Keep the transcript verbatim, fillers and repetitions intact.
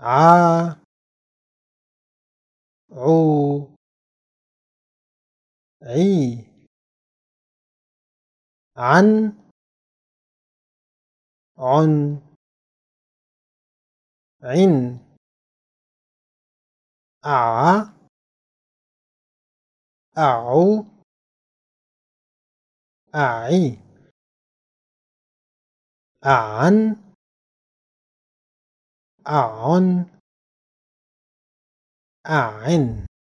ع عو عي عن عن عن أع أعو أعي أعن أعن أعن